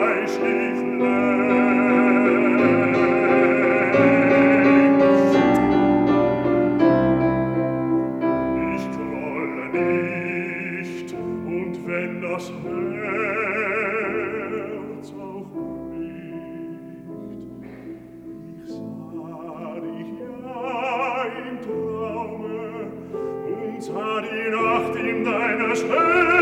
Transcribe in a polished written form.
Fleisch ich längst. Ich grolle nicht, und wenn das Herz auch bricht, ich sah dich ja im Traume und sah die Nacht in deiner Schönheit.